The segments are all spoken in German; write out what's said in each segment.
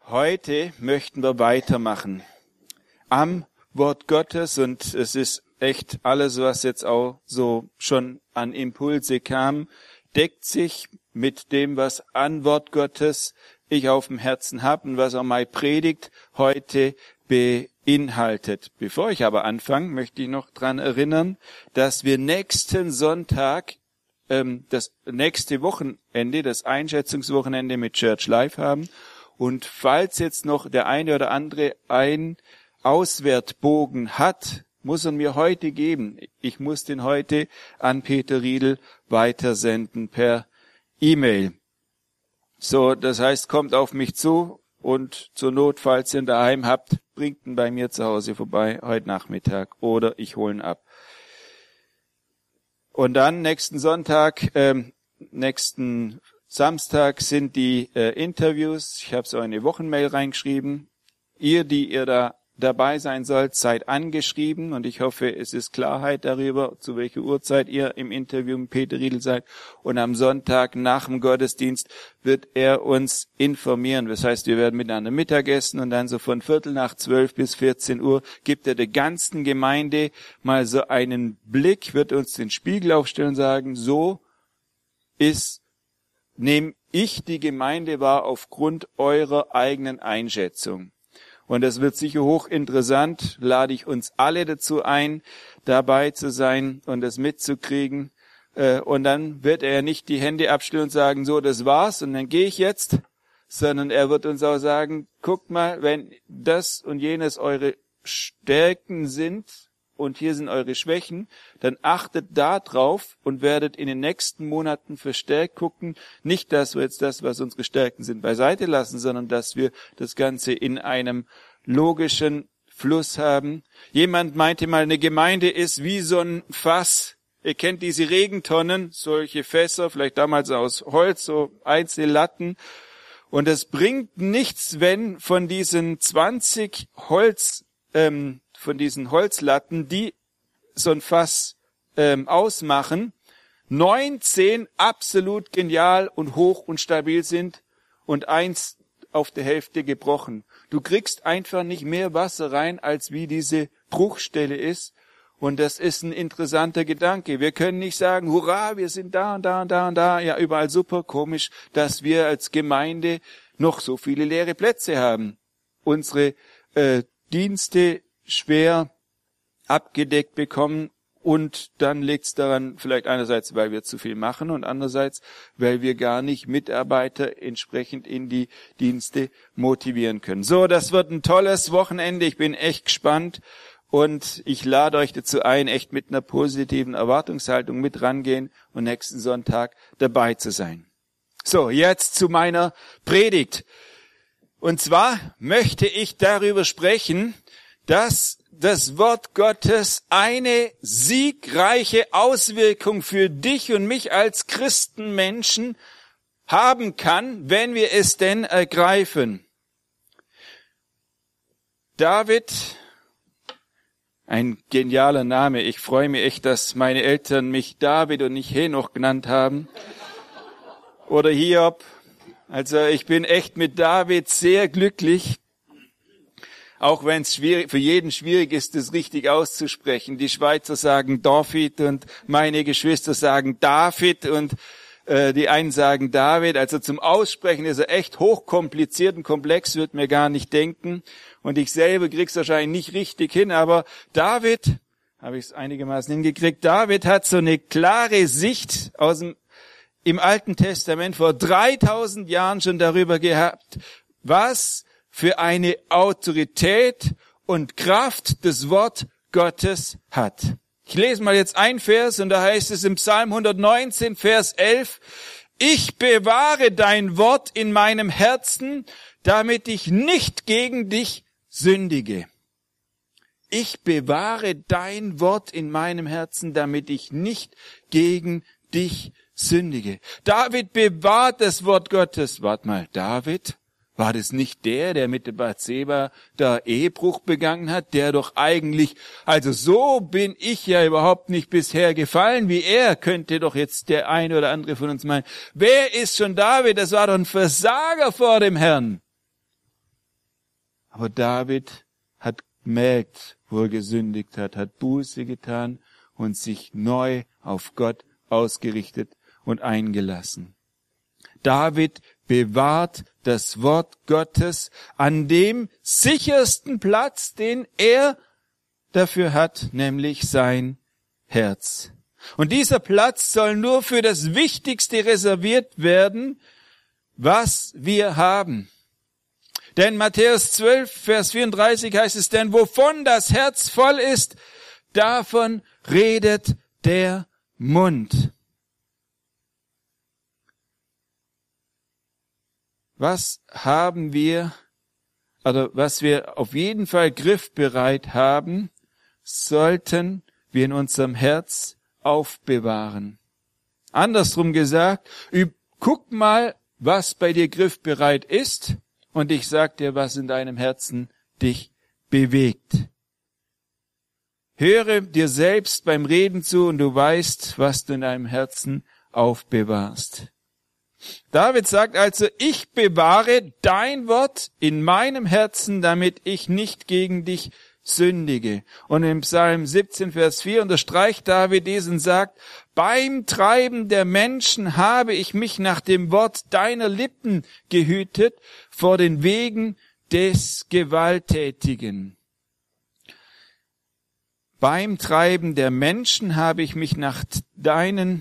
Heute möchten wir weitermachen am Wort Gottes, und es ist echt alles, was jetzt auch so schon an Impulse kam, deckt sich mit dem, was an Wort Gottes ich auf dem Herzen habe und was auch meine Predigt heute beinhaltet. Bevor ich aber anfange, möchte ich noch dran erinnern, dass wir nächsten Sonntag, das nächste Wochenende, das Einschätzungswochenende mit Church Live haben. Und falls jetzt noch der eine oder andere ein Auswertbogen hat, muss er mir heute geben. Ich muss den heute an Peter Riedel weitersenden per E-Mail. So, das heißt, kommt auf mich zu und zur Not, falls ihr ihn daheim habt, bringt ihn bei mir zu Hause vorbei heute Nachmittag oder ich hole ihn ab. Und dann nächsten Samstag sind die Interviews. Ich habe so eine Wochenmail reingeschrieben. Ihr, die ihr da dabei sein sollt, seid angeschrieben, und ich hoffe, es ist Klarheit darüber, zu welcher Uhrzeit ihr im Interview mit Peter Riedel seid. Und am Sonntag nach dem Gottesdienst wird er uns informieren. Das heißt, wir werden miteinander Mittagessen und dann so von 11:45 bis 14 Uhr gibt er der ganzen Gemeinde mal so einen Blick, wird uns den Spiegel aufstellen und sagen, so nehme ich die Gemeinde wahr aufgrund eurer eigenen Einschätzung. Und das wird sicher hochinteressant, lade ich uns alle dazu ein, dabei zu sein und das mitzukriegen. Und dann wird er nicht die Hände abstellen und sagen, so, das war's und dann gehe ich jetzt, sondern er wird uns auch sagen, guckt mal, wenn das und jenes eure Stärken sind und hier sind eure Schwächen, dann achtet da drauf und werdet in den nächsten Monaten verstärkt gucken. Nicht, dass wir jetzt das, was unsere Stärken sind, beiseite lassen, sondern dass wir das Ganze in einem logischen Fluss haben. Jemand meinte mal, eine Gemeinde ist wie so ein Fass. Ihr kennt diese Regentonnen, solche Fässer, vielleicht damals aus Holz, so einzelne Latten. Und es bringt nichts, wenn von diesen 20 von diesen Holzlatten, die so ein Fass ausmachen, 19 absolut genial und hoch und stabil sind und 1 auf der Hälfte gebrochen. Du kriegst einfach nicht mehr Wasser rein, als wie diese Bruchstelle ist. Und das ist ein interessanter Gedanke. Wir können nicht sagen, hurra, wir sind da und da und da und da. Ja, überall super, komisch, dass wir als Gemeinde noch so viele leere Plätze haben. Unsere Dienste schwer abgedeckt bekommen, und dann liegt es daran, vielleicht einerseits, weil wir zu viel machen und andererseits, weil wir gar nicht Mitarbeiter entsprechend in die Dienste motivieren können. So, das wird ein tolles Wochenende. Ich bin echt gespannt und ich lade euch dazu ein, echt mit einer positiven Erwartungshaltung mit rangehen und nächsten Sonntag dabei zu sein. So, jetzt zu meiner Predigt. Und zwar möchte ich darüber sprechen, dass das Wort Gottes eine siegreiche Auswirkung für dich und mich als Christenmenschen haben kann, wenn wir es denn ergreifen. David, ein genialer Name. Ich freue mich echt, dass meine Eltern mich David und nicht Henoch genannt haben. Oder Hiob. Also ich bin echt mit David sehr glücklich. Auch wenn es für jeden schwierig ist, das richtig auszusprechen. Die Schweizer sagen David und meine Geschwister sagen David und die einen sagen David. Also zum Aussprechen ist er echt hochkompliziert und komplex, wird mir gar nicht denken. Und ich selber krieg's wahrscheinlich nicht richtig hin, aber David, habe ich es einigermaßen hingekriegt, David hat so eine klare Sicht im Alten Testament vor 3000 Jahren schon darüber gehabt, was für eine Autorität und Kraft das Wort Gottes hat. Ich lese mal jetzt ein Vers, und da heißt es im Psalm 119, Vers 11, ich bewahre dein Wort in meinem Herzen, damit ich nicht gegen dich sündige. Ich bewahre dein Wort in meinem Herzen, damit ich nicht gegen dich sündige. David bewahrt das Wort Gottes. Warte mal, David? War das nicht der mit der Bathseba da Ehebruch begangen hat, der doch eigentlich, also so bin ich ja überhaupt nicht bisher gefallen wie er, könnte doch jetzt der eine oder andere von uns meinen. Wer ist schon David? Das war doch ein Versager vor dem Herrn. Aber David hat gemerkt, wo er gesündigt hat Buße getan und sich neu auf Gott ausgerichtet und eingelassen. David bewahrt das Wort Gottes an dem sichersten Platz, den er dafür hat, nämlich sein Herz. Und dieser Platz soll nur für das Wichtigste reserviert werden, was wir haben. Denn Matthäus 12, Vers 34 heißt es, denn wovon das Herz voll ist, davon redet der Mund. Was haben wir, oder was wir auf jeden Fall griffbereit haben, sollten wir in unserem Herz aufbewahren. Andersrum gesagt, guck mal, was bei dir griffbereit ist, und ich sag dir, was in deinem Herzen dich bewegt. Höre dir selbst beim Reden zu und du weißt, was du in deinem Herzen aufbewahrst. David sagt also, ich bewahre dein Wort in meinem Herzen, damit ich nicht gegen dich sündige. Und im Psalm 17, Vers 4 unterstreicht David dies und sagt, beim Treiben der Menschen habe ich mich nach dem Wort deiner Lippen gehütet vor den Wegen des Gewalttätigen. Beim Treiben der Menschen habe ich mich nach deinem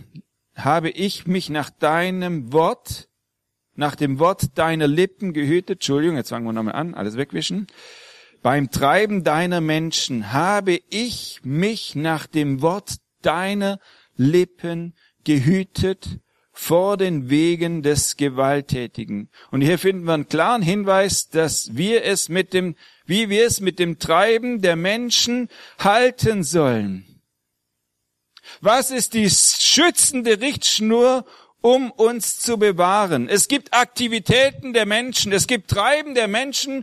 Wort, nach dem Wort deiner Lippen gehütet. Entschuldigung, jetzt fangen wir nochmal an, alles wegwischen. Beim Treiben deiner Menschen habe ich mich nach dem Wort deiner Lippen gehütet vor den Wegen des Gewalttätigen. Und hier finden wir einen klaren Hinweis, dass wie wir es mit dem Treiben der Menschen halten sollen. Was ist die schützende Richtschnur, um uns zu bewahren? Es gibt Aktivitäten der Menschen, es gibt Treiben der Menschen.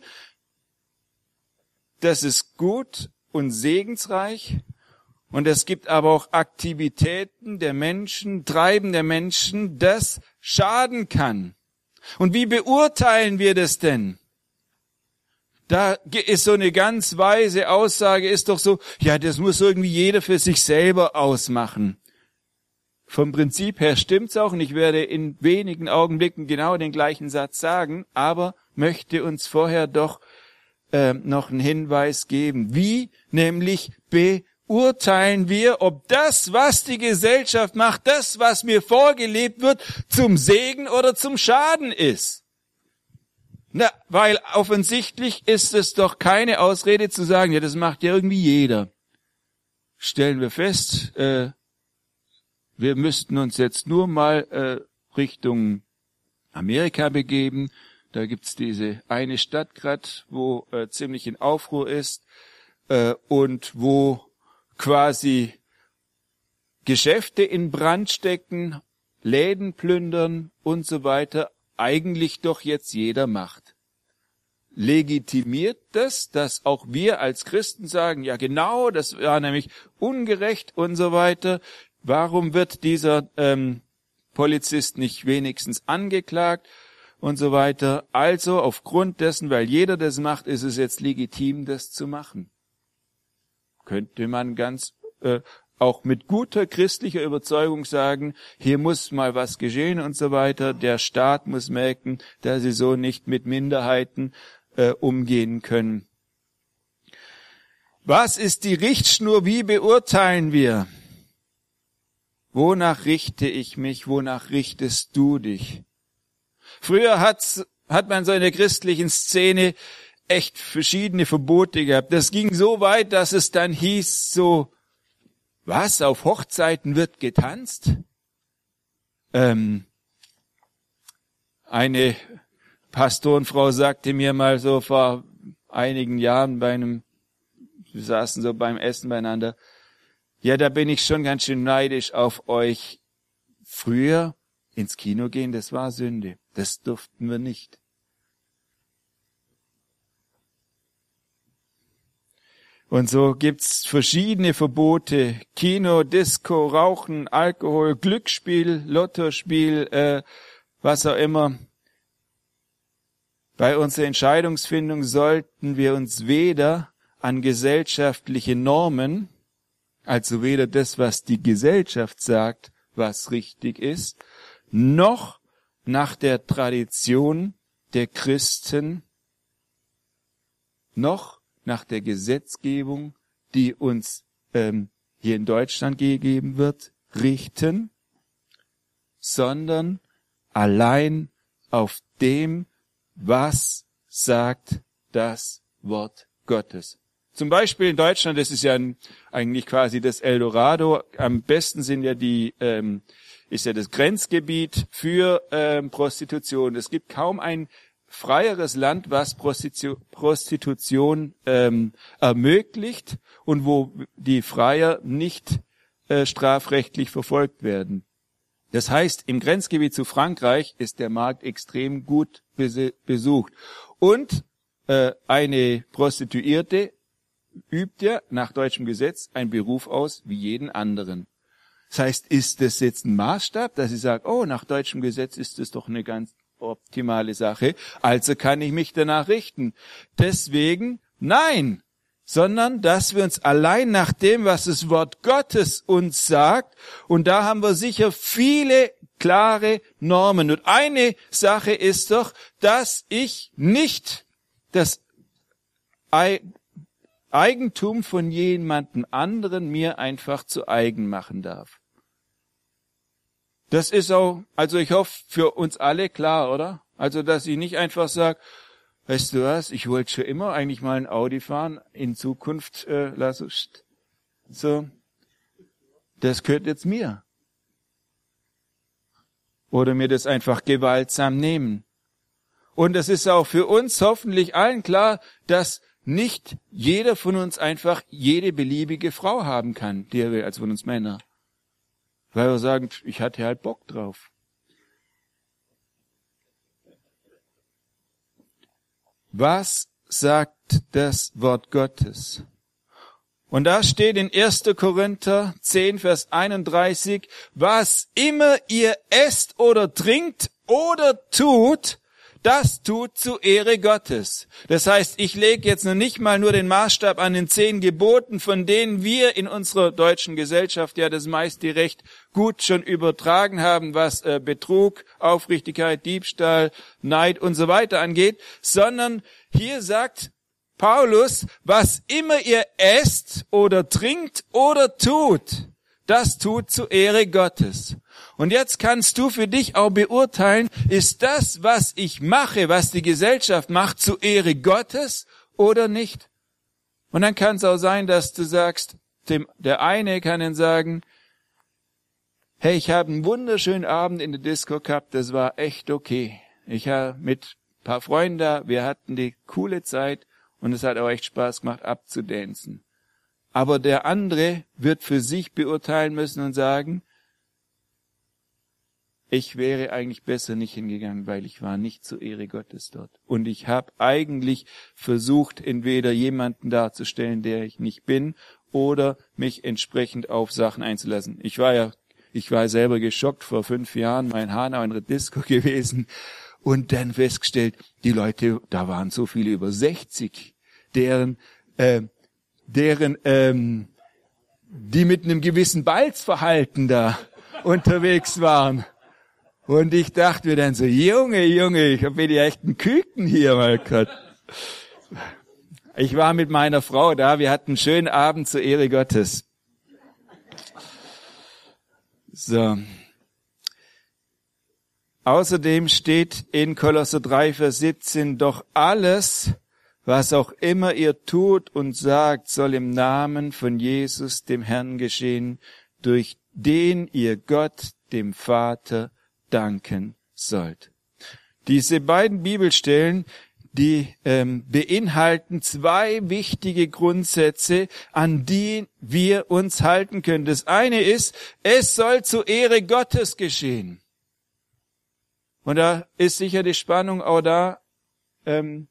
Das ist gut und segensreich. Und es gibt aber auch Aktivitäten der Menschen, Treiben der Menschen, das schaden kann. Und wie beurteilen wir das denn? Da ist so eine ganz weise Aussage, ist doch so, ja, das muss irgendwie jeder für sich selber ausmachen. Vom Prinzip her stimmt's auch, und ich werde in wenigen Augenblicken genau den gleichen Satz sagen, aber möchte uns vorher doch noch einen Hinweis geben. Wie nämlich beurteilen wir, ob das, was die Gesellschaft macht, das, was mir vorgelebt wird, zum Segen oder zum Schaden ist? Na, weil offensichtlich ist es doch keine Ausrede zu sagen, ja, das macht ja irgendwie jeder. Stellen wir fest, wir müssten uns jetzt nur mal Richtung Amerika begeben. Da gibt's diese eine Stadt gerade, wo ziemlich in Aufruhr ist und wo quasi Geschäfte in Brand stecken, Läden plündern und so weiter, eigentlich doch jetzt jeder macht. Legitimiert das, dass auch wir als Christen sagen, ja genau, das war nämlich ungerecht und so weiter. Warum wird dieser Polizist nicht wenigstens angeklagt und so weiter? Also aufgrund dessen, weil jeder das macht, ist es jetzt legitim, das zu machen. Könnte man ganz auch mit guter christlicher Überzeugung sagen, hier muss mal was geschehen und so weiter. Der Staat muss merken, dass sie so nicht mit Minderheiten umgehen können. Was ist die Richtschnur? Wie beurteilen wir? Wonach richte ich mich? Wonach richtest du dich? Früher hat man so in der christlichen Szene echt verschiedene Verbote gehabt. Das ging so weit, dass es dann hieß so, was, auf Hochzeiten wird getanzt? Eine Pastorenfrau sagte mir mal so vor einigen Jahren wir saßen so beim Essen beieinander, ja, da bin ich schon ganz schön neidisch auf euch. Früher ins Kino gehen, das war Sünde. Das durften wir nicht. Und so gibt's verschiedene Verbote. Kino, Disco, Rauchen, Alkohol, Glücksspiel, Lottospiel, was auch immer. Bei unserer Entscheidungsfindung sollten wir uns weder an gesellschaftliche Normen, also weder das, was die Gesellschaft sagt, was richtig ist, noch nach der Tradition der Christen, noch nach der Gesetzgebung, die uns hier in Deutschland gegeben wird, richten, sondern allein auf dem, was sagt das Wort Gottes. Zum Beispiel in Deutschland, das ist ja eigentlich quasi das Eldorado. Am besten sind ja ist ja das Grenzgebiet für Prostitution. Es gibt kaum ein freieres Land, was Prostitution ermöglicht und wo die Freier nicht strafrechtlich verfolgt werden. Das heißt, im Grenzgebiet zu Frankreich ist der Markt extrem gut besucht. Und eine Prostituierte übt ja nach deutschem Gesetz einen Beruf aus wie jeden anderen. Das heißt, ist das jetzt ein Maßstab, dass ich sage, oh, nach deutschem Gesetz ist das doch eine ganz optimale Sache, also kann ich mich danach richten. Deswegen nein, sondern dass wir uns allein nach dem, was das Wort Gottes uns sagt, und da haben wir sicher viele klare Normen. Und eine Sache ist doch, dass ich nicht das Eigentum von jemandem anderen mir einfach zu eigen machen darf. Das ist auch, also ich hoffe, für uns alle klar, oder? Also, dass ich nicht einfach sage, weißt du was, ich wollte schon immer eigentlich mal ein Audi fahren, in Zukunft, so, das gehört jetzt mir. Oder mir das einfach gewaltsam nehmen. Und es ist auch für uns hoffentlich allen klar, dass nicht jeder von uns einfach jede beliebige Frau haben kann, die er will, als von uns Männer. Weil wir sagen, ich hatte halt Bock drauf. Was sagt das Wort Gottes? Und da steht in 1. Korinther 10, Vers 31, was immer ihr esst oder trinkt oder tut, das tut zu Ehre Gottes. Das heißt, ich lege jetzt noch nicht mal nur den Maßstab an den 10 Geboten, von denen wir in unserer deutschen Gesellschaft ja das meiste recht gut schon übertragen haben, was Betrug, Aufrichtigkeit, Diebstahl, Neid und so weiter angeht, sondern hier sagt Paulus, was immer ihr esst oder trinkt oder tut, das tut zu Ehre Gottes. Und jetzt kannst du für dich auch beurteilen, ist das, was ich mache, was die Gesellschaft macht, zu Ehre Gottes oder nicht? Und dann kann es auch sein, dass du sagst, der eine kann dann sagen, hey, ich habe einen wunderschönen Abend in der Disco gehabt, das war echt okay. Ich habe mit ein paar Freunden da, wir hatten die coole Zeit und es hat auch echt Spaß gemacht, abzudancen. Aber der andere wird für sich beurteilen müssen und sagen, ich wäre eigentlich besser nicht hingegangen, weil ich war nicht zur Ehre Gottes dort. Und ich habe eigentlich versucht, entweder jemanden darzustellen, der ich nicht bin, oder mich entsprechend auf Sachen einzulassen. Ich war selber geschockt vor 5 Jahren, mal in Hanau in der Disco gewesen und dann festgestellt, die Leute, da waren so viele über 60, deren die mit einem gewissen Balzverhalten da unterwegs waren. Und ich dachte mir dann so, Junge, ich hab mir die echten Küken hier mal gehabt. Ich war mit meiner Frau da, wir hatten einen schönen Abend zur Ehre Gottes. So. Außerdem steht in Kolosser 3, Vers 17, doch alles, was auch immer ihr tut und sagt, soll im Namen von Jesus, dem Herrn, geschehen, durch den ihr Gott, dem Vater, danken sollt. Diese beiden Bibelstellen, die beinhalten 2 wichtige Grundsätze, an die wir uns halten können. Das eine ist, es soll zur Ehre Gottes geschehen. Und da ist sicher die Spannung auch da, den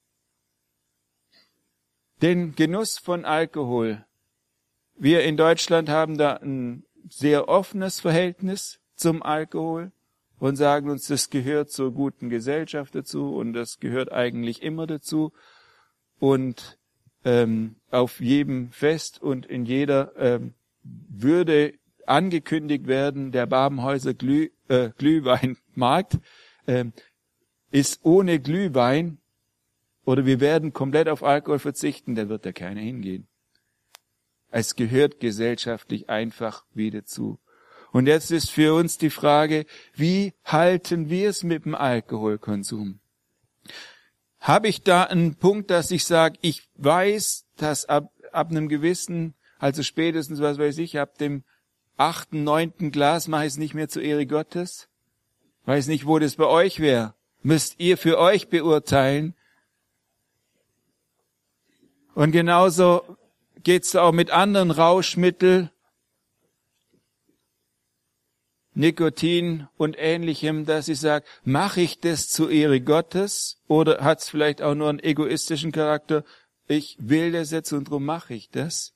Genuss von Alkohol. Wir in Deutschland haben da ein sehr offenes Verhältnis zum Alkohol. und sagen uns, das gehört zur guten Gesellschaft dazu und das gehört eigentlich immer dazu. Und auf jedem Fest und in jeder würde angekündigt werden, der Babenhäuser Glühweinmarkt ist ohne Glühwein oder wir werden komplett auf Alkohol verzichten, da wird da keiner hingehen. Es gehört gesellschaftlich einfach wieder zu. Und jetzt ist für uns die Frage, wie halten wir es mit dem Alkoholkonsum? Habe ich da einen Punkt, dass ich sage, ich weiß, dass ab einem gewissen, also spätestens, was weiß ich, ab dem 8., 9. Glas mache ich es nicht mehr zur Ehre Gottes? Weiß nicht, wo das bei euch wäre. Müsst ihr für euch beurteilen. Und genauso geht's auch mit anderen Rauschmitteln, Nikotin und Ähnlichem, dass ich sage, mache ich das zur Ehre Gottes oder hat es vielleicht auch nur einen egoistischen Charakter? Ich will das jetzt und darum mache ich das.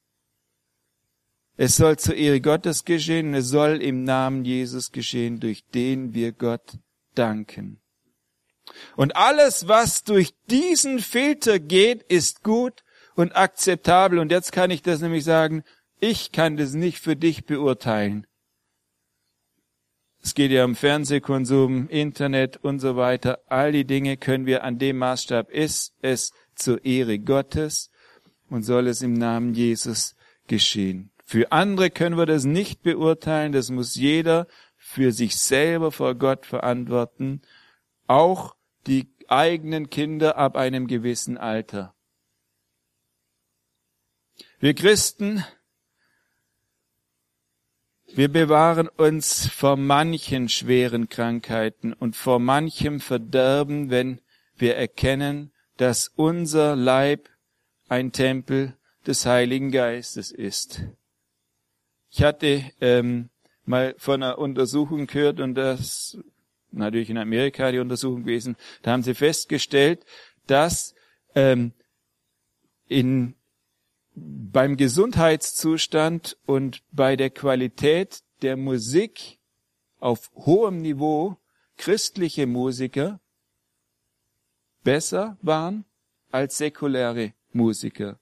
Es soll zur Ehre Gottes geschehen, es soll im Namen Jesus geschehen, durch den wir Gott danken. Und alles, was durch diesen Filter geht, ist gut und akzeptabel. Und jetzt kann ich das nämlich sagen, ich kann das nicht für dich beurteilen. Es geht ja um Fernsehkonsum, Internet und so weiter. All die Dinge können wir an dem Maßstab, ist es zur Ehre Gottes und soll es im Namen Jesus geschehen. Für andere können wir das nicht beurteilen, das muss jeder für sich selber vor Gott verantworten, auch die eigenen Kinder ab einem gewissen Alter. Wir Christen, wir bewahren uns vor manchen schweren Krankheiten und vor manchem Verderben, wenn wir erkennen, dass unser Leib ein Tempel des Heiligen Geistes ist. Ich hatte mal von einer Untersuchung gehört, und das natürlich in Amerika die Untersuchung gewesen, da haben sie festgestellt, dass beim Gesundheitszustand und bei der Qualität der Musik auf hohem Niveau christliche Musiker besser waren als säkuläre Musiker.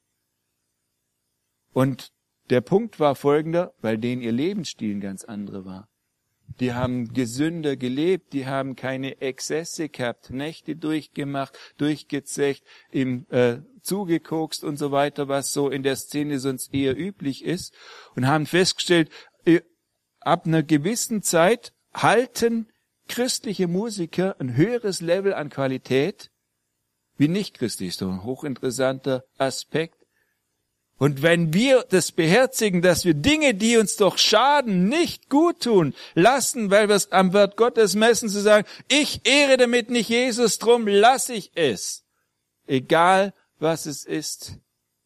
Und der Punkt war folgender, weil denen ihr Lebensstil ein ganz anderer war. Die haben gesünder gelebt, die haben keine Exzesse gehabt, Nächte durchgemacht, durchgezecht, zugekokst und so weiter, was so in der Szene sonst eher üblich ist, und haben festgestellt, ab einer gewissen Zeit halten christliche Musiker ein höheres Level an Qualität wie nicht christlich. So ein hochinteressanter Aspekt. Und wenn wir das beherzigen, dass wir Dinge, die uns doch schaden, nicht gut tun, lassen, weil wir es am Wort Gottes messen, zu sagen, ich ehre damit nicht Jesus, drum lasse ich es, egal was es ist,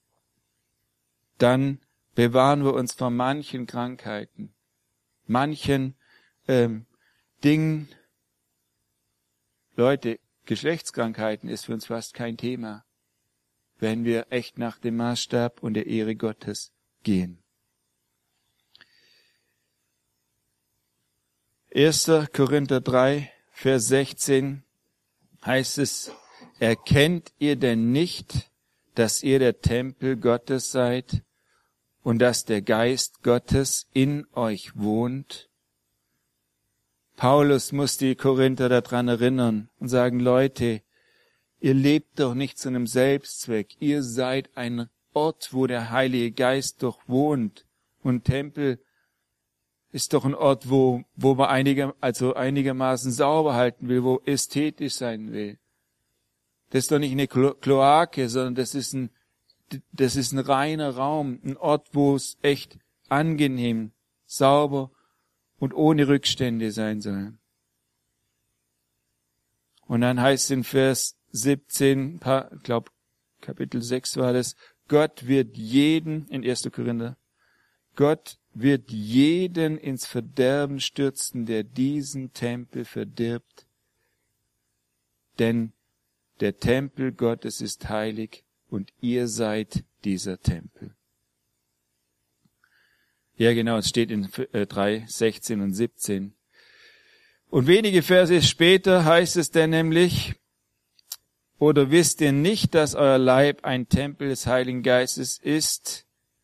dann bewahren wir uns vor manchen Krankheiten, manchen Dingen. Leute, Geschlechtskrankheiten ist für uns fast kein Thema, wenn wir echt nach dem Maßstab und der Ehre Gottes gehen. 1. Korinther 3, Vers 16 heißt es, erkennt ihr denn nicht, dass ihr der Tempel Gottes seid und dass der Geist Gottes in euch wohnt? Paulus muss die Korinther daran erinnern und sagen, Leute, ihr lebt doch nicht zu einem Selbstzweck. Ihr seid ein Ort, wo der Heilige Geist doch wohnt. Und Tempel ist doch ein Ort, wo man einigermaßen sauber halten will, wo ästhetisch sein will. Das ist doch nicht eine Kloake, sondern das ist ein reiner Raum, ein Ort, wo es echt angenehm, sauber und ohne Rückstände sein soll. Und dann heißt es in Vers 17, ich glaube Kapitel 6 war das, Gott wird jeden, in 1. Korinther, Gott wird jeden ins Verderben stürzen, der diesen Tempel verdirbt. Denn der Tempel Gottes ist heilig und ihr seid dieser Tempel. Ja genau, es steht in 3, 16 und 17. Und wenige Verse später heißt es dann nämlich, oder wisst ihr nicht, dass euer Leib ein Tempel des Heiligen Geistes ist,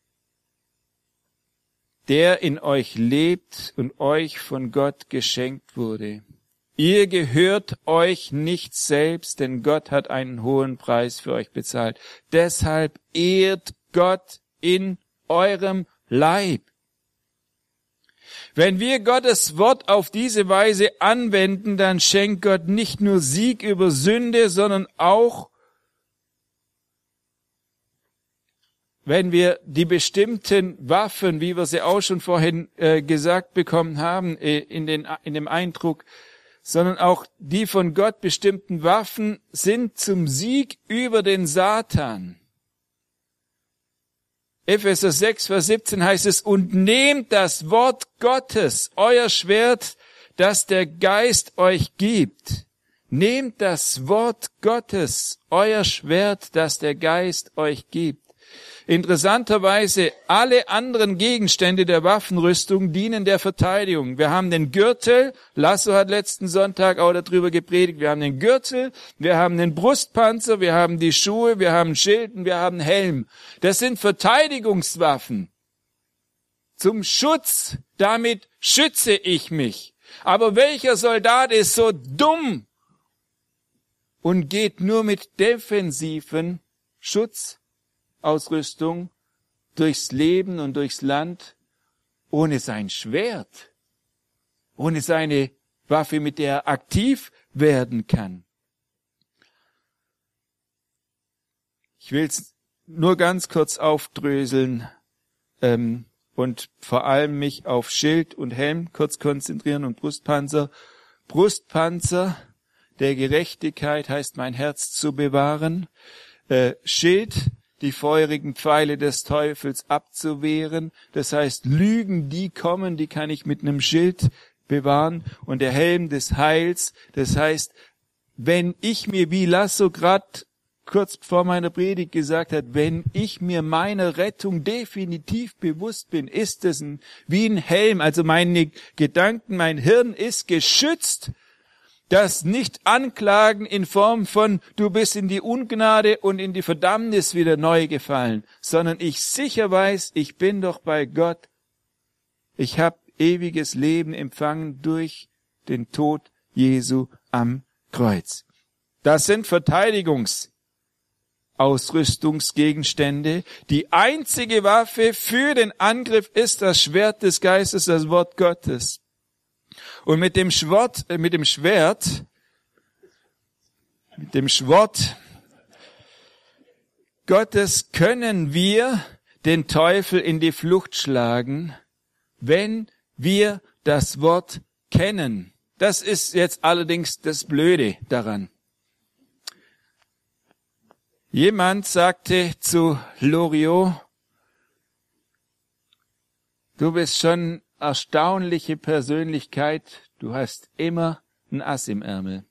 der in euch lebt und euch von Gott geschenkt wurde? Ihr gehört euch nicht selbst, denn Gott hat einen hohen Preis für euch bezahlt. Deshalb ehrt Gott in eurem Leib. Wenn wir Gottes Wort auf diese Weise anwenden, dann schenkt Gott nicht nur Sieg über Sünde, sondern auch, wenn wir die bestimmten Waffen, wie wir sie auch schon vorhin gesagt bekommen haben, in dem Eindruck, sondern auch die von Gott bestimmten Waffen sind zum Sieg über den Satan. Epheser 6, Vers 17 heißt es, und nehmt das Wort Gottes, euer Schwert, das der Geist euch gibt. Nehmt das Wort Gottes, euer Schwert, das der Geist euch gibt. Interessanterweise, alle anderen Gegenstände der Waffenrüstung dienen der Verteidigung. Wir haben den Gürtel, Lasso hat letzten Sonntag auch darüber gepredigt, wir haben den Gürtel, wir haben den Brustpanzer, wir haben die Schuhe, wir haben Schild und wir haben Helm. Das sind Verteidigungswaffen. Zum Schutz, damit schütze ich mich. Aber welcher Soldat ist so dumm und geht nur mit defensiven Schutzausrüstung durchs Leben und durchs Land, ohne sein Schwert, ohne seine Waffe, mit der er aktiv werden kann? Ich will es nur ganz kurz aufdröseln und vor allem mich auf Schild und Helm kurz konzentrieren und Brustpanzer. Brustpanzer der Gerechtigkeit heißt, mein Herz zu bewahren. Schild, die feurigen Pfeile des Teufels abzuwehren. Das heißt, Lügen, die kommen, die kann ich mit einem Schild bewahren. Und der Helm des Heils, das heißt, wenn ich mir, wie Lasso gerade kurz vor meiner Predigt gesagt hat, wenn ich mir meiner Rettung definitiv bewusst bin, ist es wie ein Helm. Also meine Gedanken, mein Hirn ist geschützt, dass nicht Anklagen in Form von du bist in die Ungnade und in die Verdammnis wieder neu gefallen, sondern ich sicher weiß, ich bin doch bei Gott. Ich habe ewiges Leben empfangen durch den Tod Jesu am Kreuz. Das sind Verteidigungsausrüstungsgegenstände. Die einzige Waffe für den Angriff ist das Schwert des Geistes, das Wort Gottes. Und mit dem Schwert Gottes können wir den Teufel in die Flucht schlagen, wenn wir das Wort kennen. Das ist jetzt allerdings das Blöde daran. Jemand sagte zu Loriot, du bist schon erstaunliche Persönlichkeit, du hast immer ein Ass im Ärmel.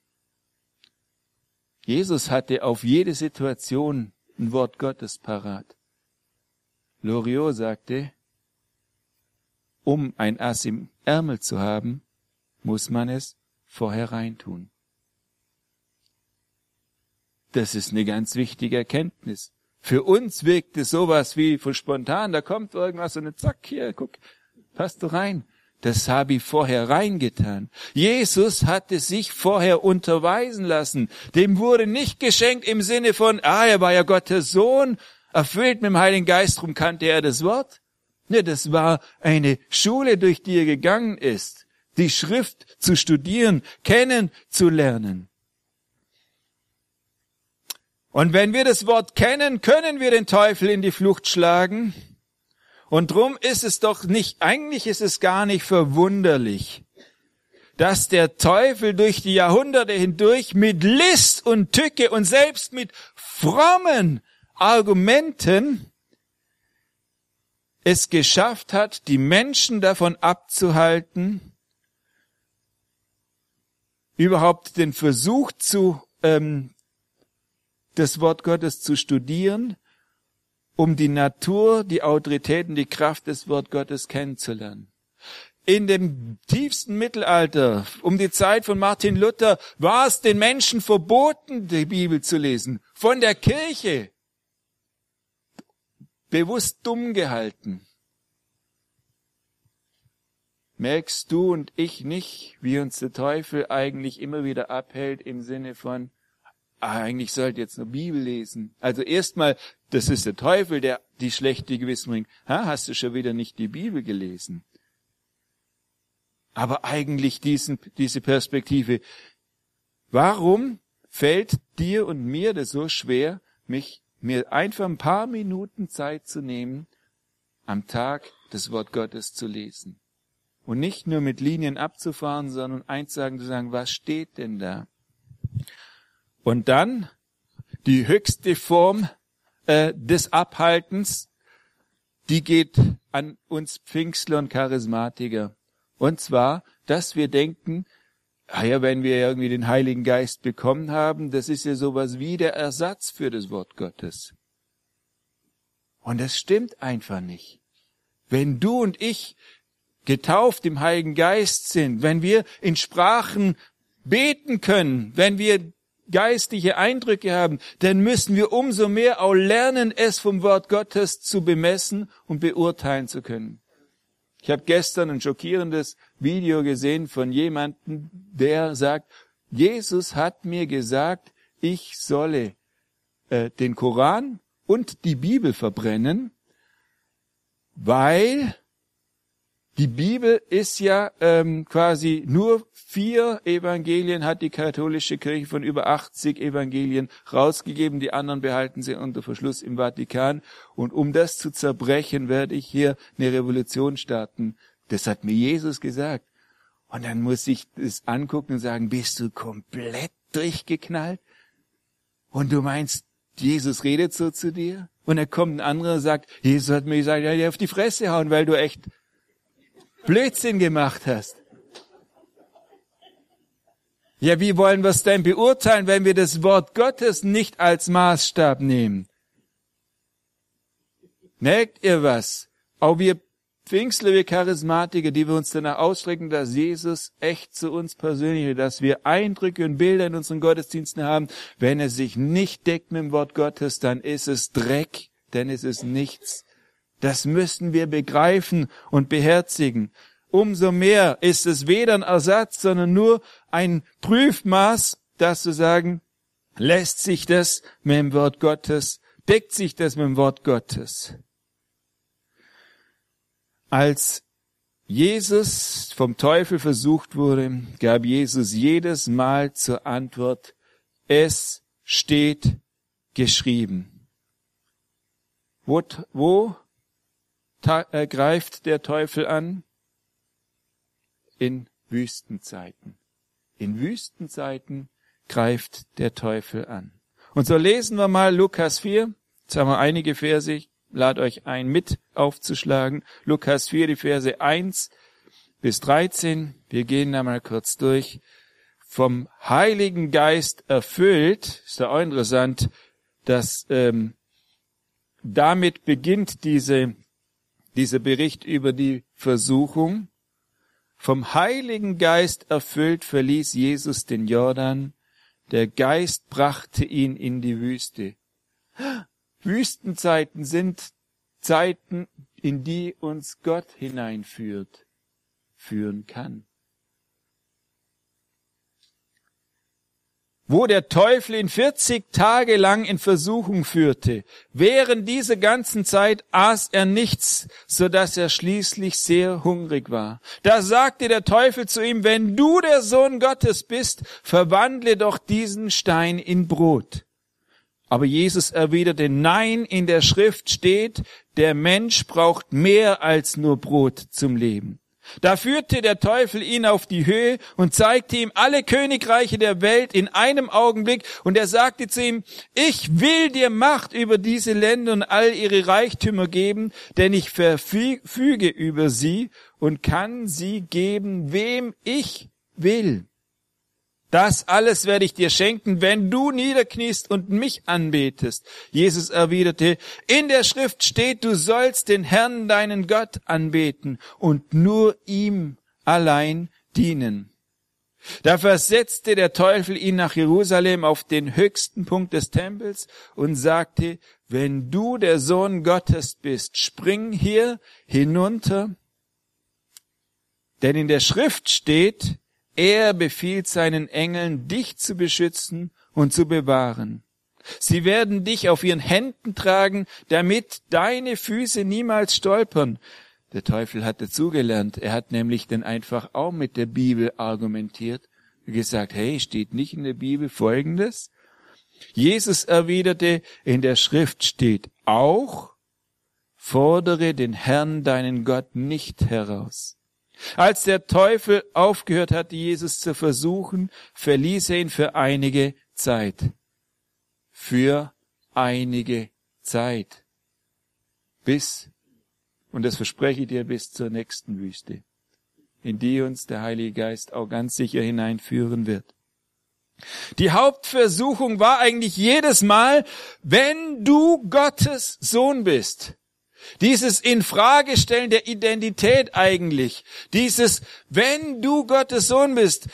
Jesus hatte auf jede Situation ein Wort Gottes parat. Loriot sagte, um ein Ass im Ärmel zu haben, muss man es vorher reintun. Das ist eine ganz wichtige Erkenntnis. Für uns wirkt es sowas wie von spontan, da kommt irgendwas und zack, hier, guck, passt doch rein. Das habe ich vorher reingetan. Jesus hatte sich vorher unterweisen lassen. Dem wurde nicht geschenkt im Sinne von, er war ja Gottes Sohn, erfüllt mit dem Heiligen Geist, drum kannte er das Wort. Ne, das war eine Schule, durch die er gegangen ist, die Schrift zu studieren, kennenzulernen. Und wenn wir das Wort kennen, können wir den Teufel in die Flucht schlagen. Und drum ist es doch nicht, eigentlich ist es gar nicht verwunderlich, dass der Teufel durch die Jahrhunderte hindurch mit List und Tücke und selbst mit frommen Argumenten es geschafft hat, die Menschen davon abzuhalten, überhaupt den Versuch das Wort Gottes zu studieren, um die Natur, die Autorität und die Kraft des Wort Gottes kennenzulernen. In dem tiefsten Mittelalter, um die Zeit von Martin Luther, war es den Menschen verboten, die Bibel zu lesen. Von der Kirche. Bewusst dumm gehalten. Merkst du und ich nicht, wie uns der Teufel eigentlich immer wieder abhält im Sinne von, eigentlich sollte jetzt nur Bibel lesen. Also erstmal, das ist der Teufel, der die schlechte Gewissen bringt. Hast du schon wieder nicht die Bibel gelesen? Aber eigentlich diese Perspektive. Warum fällt dir und mir das so schwer, mir einfach ein paar Minuten Zeit zu nehmen, am Tag das Wort Gottes zu lesen? Und nicht nur mit Linien abzufahren, sondern zu sagen, was steht denn da? Und dann die höchste Form des Abhaltens, die geht an uns Pfingstler und Charismatiker. Und zwar, dass wir denken, wenn wir irgendwie den Heiligen Geist bekommen haben, das ist ja sowas wie der Ersatz für das Wort Gottes. Und das stimmt einfach nicht. Wenn du und ich getauft im Heiligen Geist sind, wenn wir in Sprachen beten können, wenn wir geistliche Eindrücke haben, dann müssen wir umso mehr auch lernen, es vom Wort Gottes zu bemessen und beurteilen zu können. Ich habe gestern ein schockierendes Video gesehen von jemandem, der sagt, Jesus hat mir gesagt, ich solle den Koran und die Bibel verbrennen, weil die Bibel ist ja quasi nur 4 Evangelien hat die katholische Kirche von über 80 Evangelien rausgegeben. Die anderen behalten sie unter Verschluss im Vatikan. Und um das zu zerbrechen, werde ich hier eine Revolution starten. Das hat mir Jesus gesagt. Und dann muss ich das angucken und sagen, bist du komplett durchgeknallt? Und du meinst, Jesus redet so zu dir? Und dann kommt ein anderer und sagt, Jesus hat mir gesagt, ja, dir auf die Fresse hauen, weil du echt Blödsinn gemacht hast. Ja, wie wollen wir es denn beurteilen, wenn wir das Wort Gottes nicht als Maßstab nehmen? Merkt ihr was? Auch wir Pfingstler, wir Charismatiker, die wir uns danach ausstrecken, dass Jesus echt zu uns persönlich, dass wir Eindrücke und Bilder in unseren Gottesdiensten haben. Wenn es sich nicht deckt mit dem Wort Gottes, dann ist es Dreck, denn es ist nichts. Das müssen wir begreifen und beherzigen. Umso mehr ist es weder ein Ersatz, sondern nur ein Prüfmaß, das zu sagen, lässt sich das mit dem Wort Gottes, deckt sich das mit dem Wort Gottes. Als Jesus vom Teufel versucht wurde, gab Jesus jedes Mal zur Antwort, es steht geschrieben. Wo greift der Teufel an? In Wüstenzeiten. In Wüstenzeiten greift der Teufel an. Und so lesen wir mal Lukas 4. Jetzt haben wir einige Verse. Ich lade euch ein, mit aufzuschlagen. Lukas 4, die Verse 1 bis 13. Wir gehen da mal kurz durch. Vom Heiligen Geist erfüllt, ist ja auch interessant, dass damit beginnt dieser Bericht über die Versuchung. Vom Heiligen Geist erfüllt verließ Jesus den Jordan. Der Geist brachte ihn in die Wüste. Wüstenzeiten sind Zeiten, in die uns Gott führen kann. Wo der Teufel ihn 40 Tage lang in Versuchung führte. Während dieser ganzen Zeit aß er nichts, so dass er schließlich sehr hungrig war. Da sagte der Teufel zu ihm, wenn du der Sohn Gottes bist, verwandle doch diesen Stein in Brot. Aber Jesus erwiderte, nein, in der Schrift steht, der Mensch braucht mehr als nur Brot zum Leben. Da führte der Teufel ihn auf die Höhe und zeigte ihm alle Königreiche der Welt in einem Augenblick. Und er sagte zu ihm, ich will dir Macht über diese Länder und all ihre Reichtümer geben, denn ich verfüge über sie und kann sie geben, wem ich will. Das alles werde ich dir schenken, wenn du niederkniest und mich anbetest. Jesus erwiderte, in der Schrift steht, du sollst den Herrn, deinen Gott, anbeten und nur ihm allein dienen. Da versetzte der Teufel ihn nach Jerusalem auf den höchsten Punkt des Tempels und sagte, wenn du der Sohn Gottes bist, spring hier hinunter, denn in der Schrift steht, er befiehlt seinen Engeln, dich zu beschützen und zu bewahren. Sie werden dich auf ihren Händen tragen, damit deine Füße niemals stolpern. Der Teufel hat dazugelernt. Er hat nämlich dann einfach auch mit der Bibel argumentiert und gesagt, hey, steht nicht in der Bibel Folgendes? Jesus erwiderte, in der Schrift steht auch, fordere den Herrn, deinen Gott, nicht heraus. Als der Teufel aufgehört hatte, Jesus zu versuchen, verließ er ihn für einige Zeit. Für einige Zeit. Und das verspreche ich dir, bis zur nächsten Wüste, in die uns der Heilige Geist auch ganz sicher hineinführen wird. Die Hauptversuchung war eigentlich jedes Mal, wenn du Gottes Sohn bist. Dieses Infragestellen der Identität eigentlich. Dieses, wenn du Gottes Sohn bist,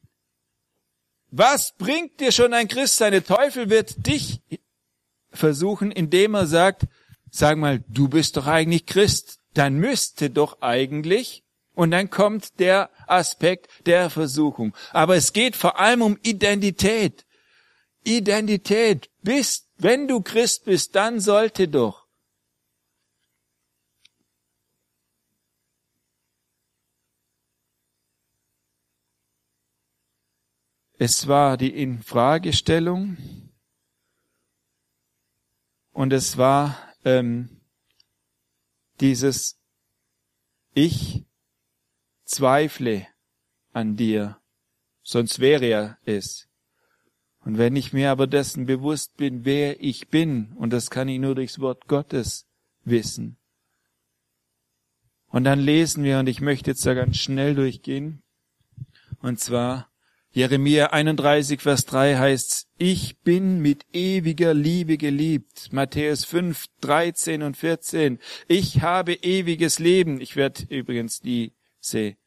was bringt dir schon ein Christsein? Der Teufel wird dich versuchen, indem er sagt, sag mal, du bist doch eigentlich Christ. Dann müsste doch eigentlich, und dann kommt der Aspekt der Versuchung. Aber es geht vor allem um Identität. Identität. Wenn du Christ bist, dann sollte doch. Es war die Infragestellung und es war dieses Ich zweifle an dir, sonst wäre er es. Und wenn ich mir aber dessen bewusst bin, wer ich bin, und das kann ich nur durchs Wort Gottes wissen. Und dann lesen wir, und ich möchte jetzt da ganz schnell durchgehen, und zwar Jeremia 31, Vers 3 heißt's, ich bin mit ewiger Liebe geliebt. Matthäus 5, 13 und 14. Ich habe ewiges Leben. Ich werde übrigens diese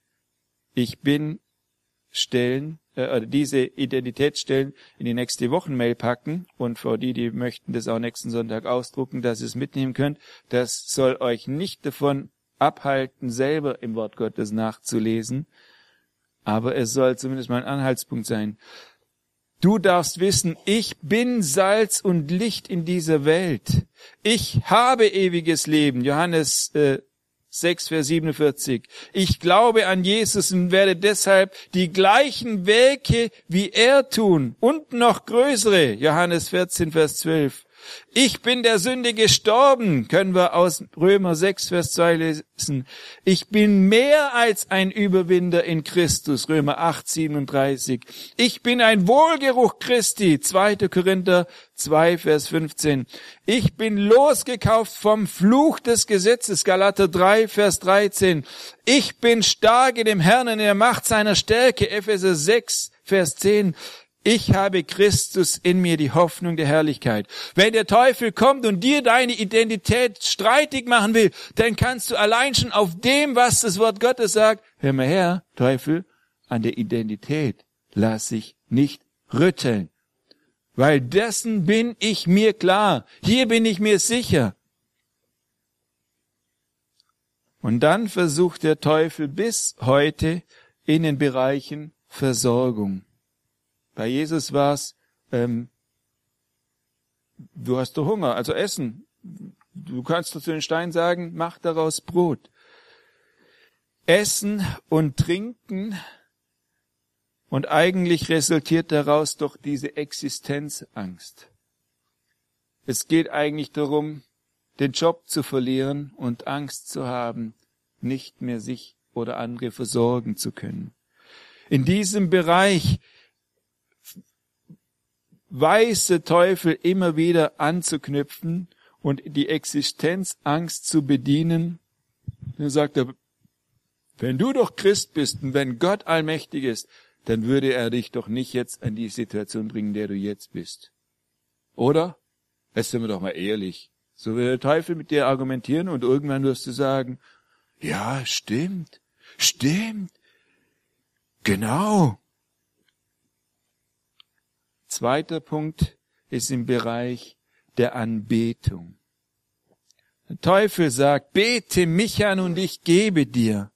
Identitätsstellen in die nächste Wochenmail packen und für die möchten das auch nächsten Sonntag ausdrucken, dass ihr es mitnehmen könnt. Das soll euch nicht davon abhalten, selber im Wort Gottes nachzulesen. Aber es soll zumindest mal ein Anhaltspunkt sein. Du darfst wissen, ich bin Salz und Licht in dieser Welt. Ich habe ewiges Leben. Johannes 6, Vers 47. Ich glaube an Jesus und werde deshalb die gleichen Werke wie er tun und noch größere. Johannes 14, Vers 12. Ich bin der Sünde gestorben, können wir aus Römer 6, Vers 2 lesen. Ich bin mehr als ein Überwinder in Christus, Römer 8, 37. Ich bin ein Wohlgeruch Christi, 2. Korinther 2, Vers 15. Ich bin losgekauft vom Fluch des Gesetzes, Galater 3, Vers 13. Ich bin stark in dem Herrn in der Macht seiner Stärke, Epheser 6, Vers 10. Ich habe Christus in mir, die Hoffnung der Herrlichkeit. Wenn der Teufel kommt und dir deine Identität streitig machen will, dann kannst du allein schon auf dem, was das Wort Gottes sagt, hör mal her, Teufel, an der Identität lass ich nicht rütteln. Weil dessen bin ich mir klar. Hier bin ich mir sicher. Und dann versucht der Teufel bis heute in den Bereichen Versorgung. Bei Jesus war es, du hast doch Hunger, also essen. Du kannst doch zu den Steinen sagen, mach daraus Brot. Essen und trinken, und eigentlich resultiert daraus doch diese Existenzangst. Es geht eigentlich darum, den Job zu verlieren und Angst zu haben, nicht mehr sich oder andere versorgen zu können. In diesem Bereich weiß der Teufel immer wieder anzuknüpfen und die Existenzangst zu bedienen. Dann sagt er, wenn du doch Christ bist und wenn Gott allmächtig ist, dann würde er dich doch nicht jetzt an die Situation bringen, in der du jetzt bist. Oder? Jetzt sind wir doch mal ehrlich. So will der Teufel mit dir argumentieren und irgendwann wirst du sagen, ja, stimmt, genau. Zweiter Punkt ist im Bereich der Anbetung. Der Teufel sagt, bete mich an und ich gebe dir.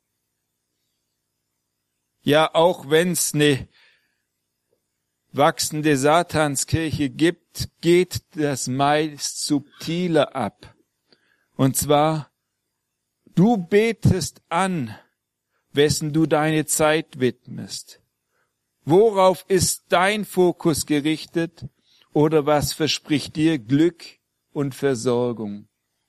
Ja, auch wenn es eine wachsende Satanskirche gibt, geht das meist subtiler ab. Und zwar, du betest an, wessen du deine Zeit widmest. Worauf ist dein Fokus gerichtet oder was verspricht dir Glück und Versorgung?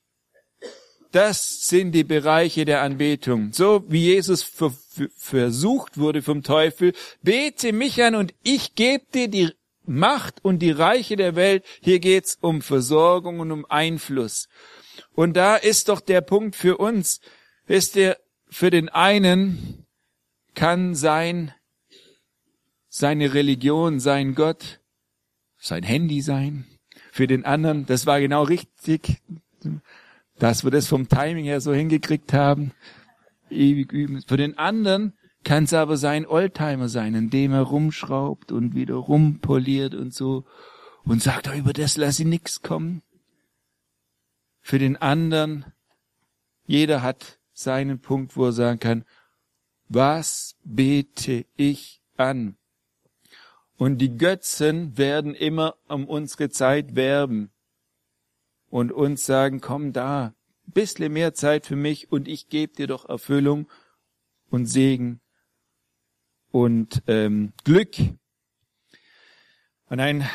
Das sind die Bereiche der Anbetung. So wie Jesus versucht wurde vom Teufel, bete mich an und ich gebe dir die Macht und die Reiche der Welt. Hier geht's um Versorgung und um Einfluss. Und da ist doch der Punkt für uns, wisst ihr, für den einen kann seine Religion, sein Gott, sein Handy sein. Für den anderen, das war genau richtig, dass wir das vom Timing her so hingekriegt haben, ewig üben. Für den anderen kann es aber sein Oldtimer sein, in dem er rumschraubt und wieder rumpoliert und so und sagt, über das lass ich nix kommen. Für den anderen, jeder hat seinen Punkt, wo er sagen kann, was bete ich an? Und die Götzen werden immer um unsere Zeit werben und uns sagen, komm da, ein bisschen mehr Zeit für mich und ich gebe dir doch Erfüllung und Segen und Glück. Und ein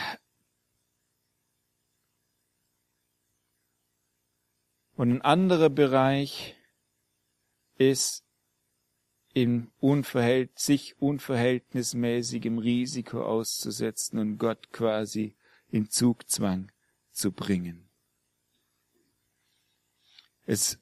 anderer Bereich ist sich unverhältnismäßigem Risiko auszusetzen und Gott quasi in Zugzwang zu bringen. Es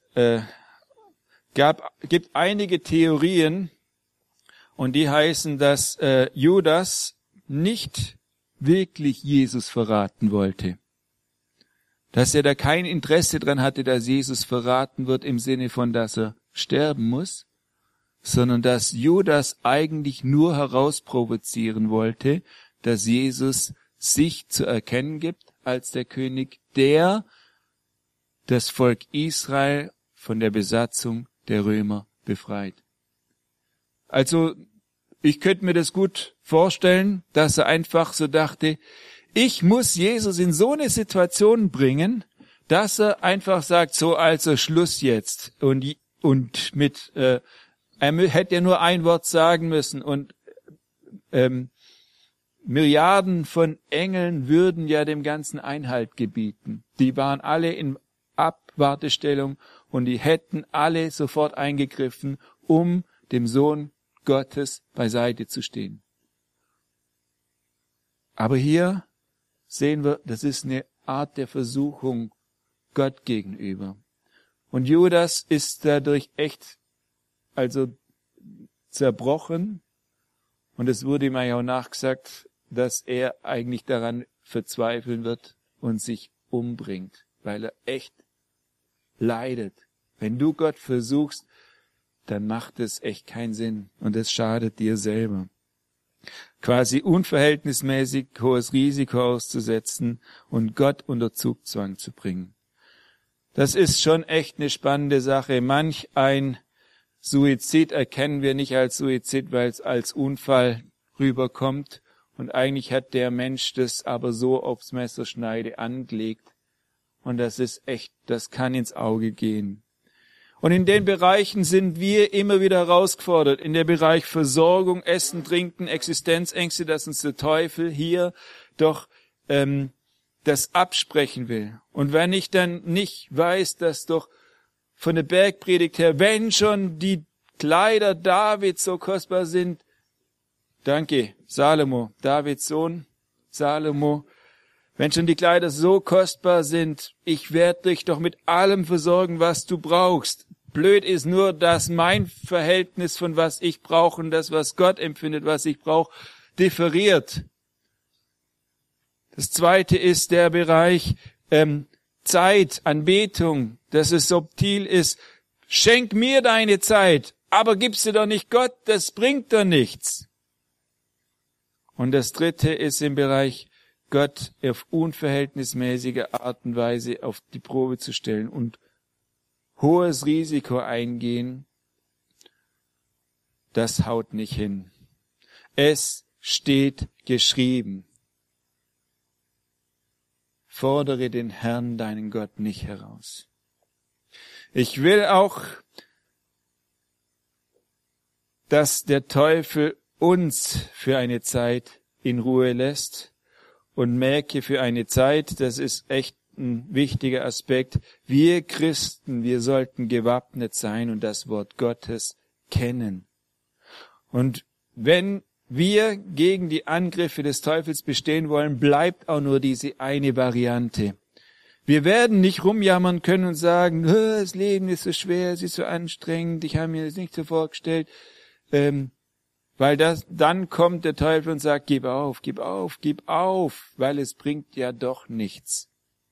gibt einige Theorien und die heißen, dass Judas nicht wirklich Jesus verraten wollte. Dass er da kein Interesse dran hatte, dass Jesus verraten wird im Sinne von, dass er sterben muss, sondern dass Judas eigentlich nur herausprovozieren wollte, dass Jesus sich zu erkennen gibt als der König, der das Volk Israel von der Besatzung der Römer befreit. Also, ich könnte mir das gut vorstellen, dass er einfach so dachte, ich muss Jesus in so eine Situation bringen, dass er einfach sagt, so also Schluss jetzt. Und mit, er hätte ja nur ein Wort sagen müssen und Milliarden von Engeln würden ja dem Ganzen Einhalt gebieten. Die waren alle in Abwartestellung und die hätten alle sofort eingegriffen, um dem Sohn Gottes beiseite zu stehen. Aber hier sehen wir, das ist eine Art der Versuchung Gott gegenüber. Und Judas ist dadurch echt, zerbrochen. Und es wurde ihm ja auch nachgesagt, dass er eigentlich daran verzweifeln wird und sich umbringt, weil er echt leidet. Wenn du Gott versuchst, dann macht es echt keinen Sinn und es schadet dir selber. Quasi unverhältnismäßig hohes Risiko auszusetzen und Gott unter Zugzwang zu bringen. Das ist schon echt eine spannende Sache. Manch ein Suizid erkennen wir nicht als Suizid, weil es als Unfall rüberkommt. Und eigentlich hat der Mensch das aber so aufs Messerschneide angelegt. Und das ist echt, das kann ins Auge gehen. Und in den Bereichen sind wir immer wieder herausgefordert. In der Bereich Versorgung, Essen, Trinken, Existenzängste, dass uns der Teufel hier doch das absprechen will. Und wenn ich dann nicht weiß, dass doch von der Bergpredigt her, wenn schon die Kleider Davids so kostbar sind, danke, Salomo, Davids Sohn, Salomo, wenn schon die Kleider so kostbar sind, ich werde dich doch mit allem versorgen, was du brauchst. blöd ist nur, dass mein Verhältnis von was ich brauche und das, was Gott empfindet, was ich brauche, differiert. Das zweite ist der Bereich Zeit, Anbetung, dass es subtil ist. Schenk mir deine Zeit, aber gib sie doch nicht Gott, das bringt doch nichts. Und das dritte ist im Bereich Gott auf unverhältnismäßige Art und Weise auf die Probe zu stellen und hohes Risiko eingehen. Das haut nicht hin. Es steht geschrieben. Fordere den Herrn, deinen Gott, nicht heraus. Ich will auch, dass der Teufel uns für eine Zeit in Ruhe lässt und merke für eine Zeit, das ist echt ein wichtiger Aspekt, wir Christen, wir sollten gewappnet sein und das Wort Gottes kennen. Und wenn wir gegen die Angriffe des Teufels bestehen wollen, bleibt auch nur diese eine Variante. Wir werden nicht rumjammern können und sagen, das Leben ist so schwer, es ist so anstrengend, ich habe mir das nicht so vorgestellt, weil dann kommt der Teufel und sagt, gib auf, weil es bringt ja doch nichts.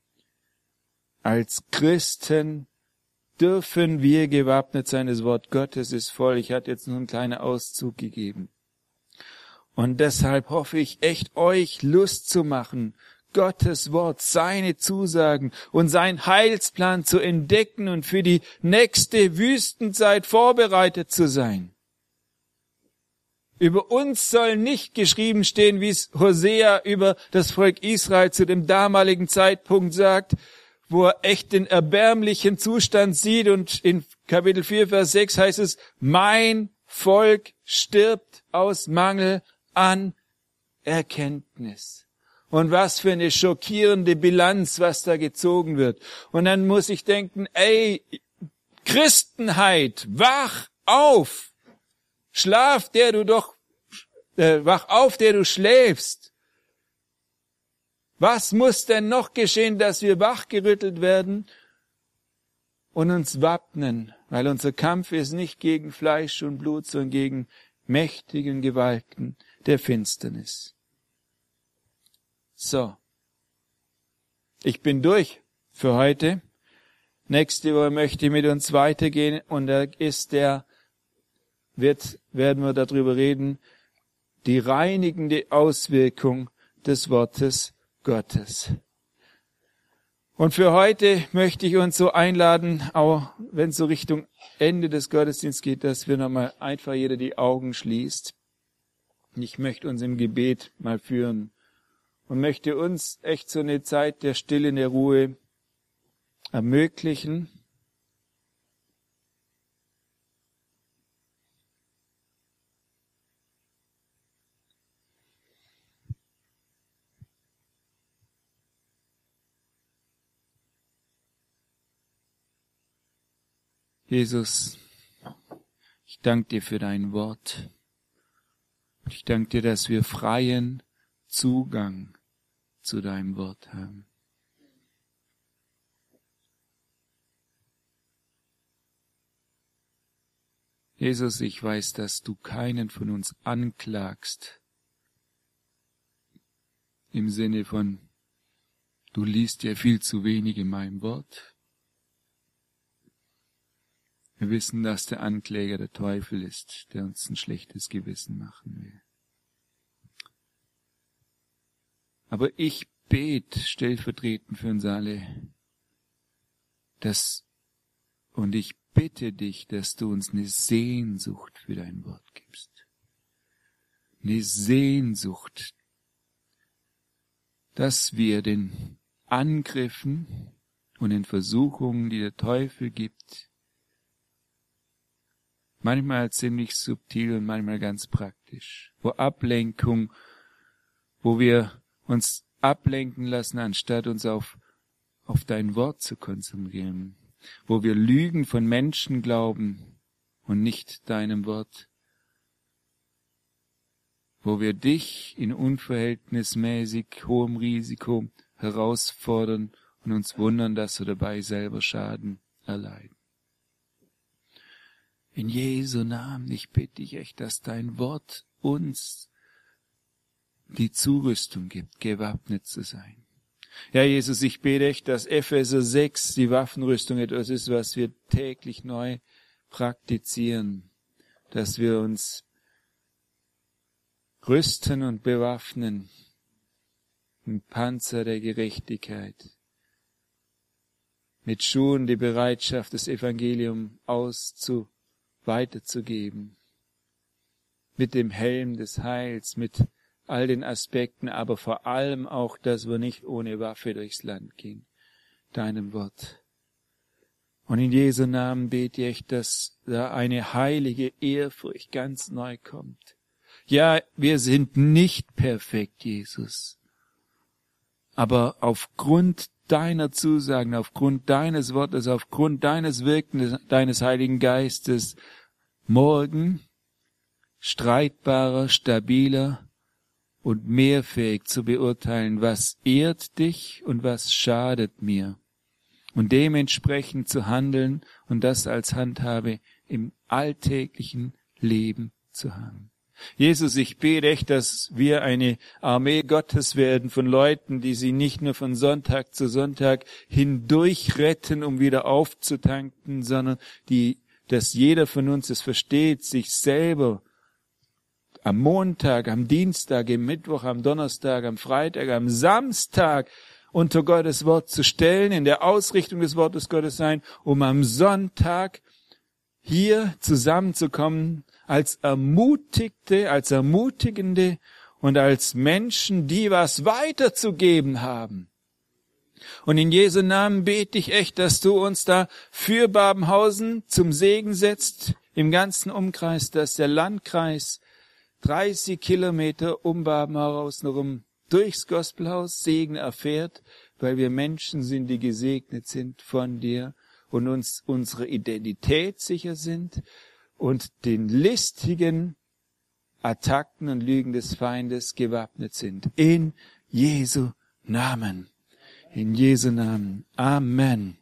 Als Christen dürfen wir gewappnet sein, das Wort Gottes ist voll. Ich hatte jetzt nur einen kleinen Auszug gegeben. Und deshalb hoffe ich echt, euch Lust zu machen, Gottes Wort, seine Zusagen und sein Heilsplan zu entdecken und für die nächste Wüstenzeit vorbereitet zu sein. Über uns soll nicht geschrieben stehen, wie es Hosea über das Volk Israel zu dem damaligen Zeitpunkt sagt, wo er echt den erbärmlichen Zustand sieht, und in Kapitel 4, Vers 6 heißt es, mein Volk stirbt aus Mangel an Erkenntnis. Und was für eine schockierende Bilanz, was da gezogen wird. Und dann muss ich denken, Christenheit, wach auf! Schlaf, wach auf, der du schläfst. Was muss denn noch geschehen, dass wir wachgerüttelt werden und uns wappnen? Weil unser Kampf ist nicht gegen Fleisch und Blut, sondern gegen mächtigen Gewalten der Finsternis. So. Ich bin durch für heute. Nächste Woche möchte ich mit uns weitergehen und da werden wir darüber reden, die reinigende Auswirkung des Wortes Gottes. Und für heute möchte ich uns so einladen, auch wenn es so Richtung Ende des Gottesdienstes geht, dass wir nochmal einfach jeder die Augen schließt. Ich möchte uns im Gebet mal führen und möchte uns echt so eine Zeit der Stille, der Ruhe ermöglichen. Jesus, ich danke dir für dein Wort. Ich danke dir, dass wir freien Zugang zu deinem Wort haben. Jesus, ich weiß, dass du keinen von uns anklagst, im Sinne von, du liest ja viel zu wenig in meinem Wort. Wir wissen, dass der Ankläger der Teufel ist, der uns ein schlechtes Gewissen machen will. Aber ich bete stellvertretend für uns alle, und ich bitte dich, dass du uns eine Sehnsucht für dein Wort gibst. Eine Sehnsucht, dass wir den Angriffen und den Versuchungen, die der Teufel gibt, manchmal ziemlich subtil und manchmal ganz praktisch, wo wir uns ablenken lassen, anstatt uns auf dein Wort zu konzentrieren, wo wir Lügen von Menschen glauben und nicht deinem Wort, wo wir dich in unverhältnismäßig hohem Risiko herausfordern und uns wundern, dass wir dabei selber Schaden erleiden. In Jesu Namen, ich bitte dich echt, dass dein Wort uns die Zurüstung gibt, gewappnet zu sein. Ja, Jesus, ich bete echt, dass Epheser 6, die Waffenrüstung, etwas ist, was wir täglich neu praktizieren, dass wir uns rüsten und bewaffnen im Panzer der Gerechtigkeit, mit Schuhen die Bereitschaft, das Evangelium weiterzugeben, mit dem Helm des Heils, mit all den Aspekten, aber vor allem auch, dass wir nicht ohne Waffe durchs Land gehen, deinem Wort. Und in Jesu Namen bete ich, dass da eine heilige Ehrfurcht ganz neu kommt. Ja, wir sind nicht perfekt, Jesus. Aber aufgrund deiner Zusagen, aufgrund deines Wortes, aufgrund deines Wirkens, deines Heiligen Geistes, morgen streitbarer, stabiler und mehr fähig zu beurteilen, was ehrt dich und was schadet mir. Und dementsprechend zu handeln und das als Handhabe im alltäglichen Leben zu haben. Jesus, ich bete echt, dass wir eine Armee Gottes werden von Leuten, die sie nicht nur von Sonntag zu Sonntag hindurch retten, um wieder aufzutanken, sondern dass jeder von uns es versteht, sich selber am Montag, am Dienstag, am Mittwoch, am Donnerstag, am Freitag, am Samstag unter Gottes Wort zu stellen, in der Ausrichtung des Wortes Gottes sein, um am Sonntag hier zusammenzukommen als Ermutigte, als Ermutigende und als Menschen, die was weiterzugeben haben. Und in Jesu Namen bete ich echt, dass du uns da für Babenhausen zum Segen setzt, im ganzen Umkreis, dass der Landkreis 30 Kilometer um Babenhaus herum durchs Gospelhaus Segen erfährt, weil wir Menschen sind, die gesegnet sind von dir und uns unsere Identität sicher sind und den listigen Attacken und Lügen des Feindes gewappnet sind. In Jesu Namen. In Jesu Namen. Amen.